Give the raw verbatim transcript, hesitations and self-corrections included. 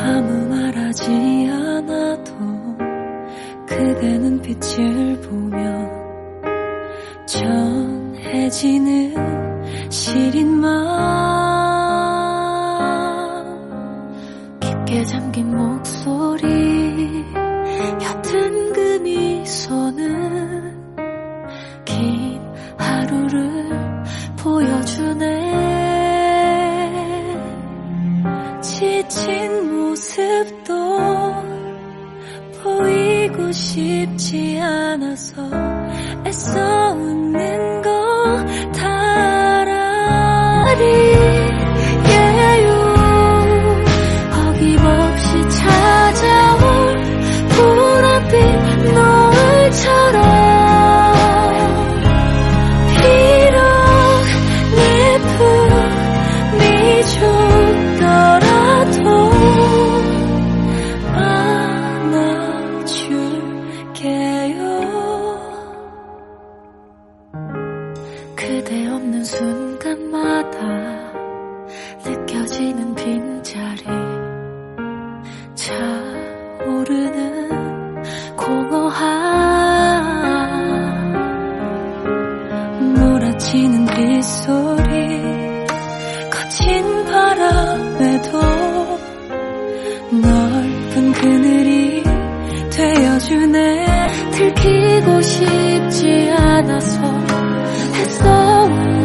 아무 말하지 않아도 그대 눈빛을 보며 전해지는 시린 마음, 깊게 잠긴 목소리, 옅은 그 미소는 긴 하루를 보여주네. 지친 모습도 보이고 싶지 않아서 애써 웃는 거 다라리 예요. 어김없이 찾아올 보랏빛 노을처럼 비록 내 품이 좁더라도 안아줄게요. 그대 없는 순간마다 느껴지는 빈자리, 차오르는 공허함, 몰아치는 빗소리, 거친 바람에도 넓은 그늘이 되어주네. 들키고 싶지 않아서 애써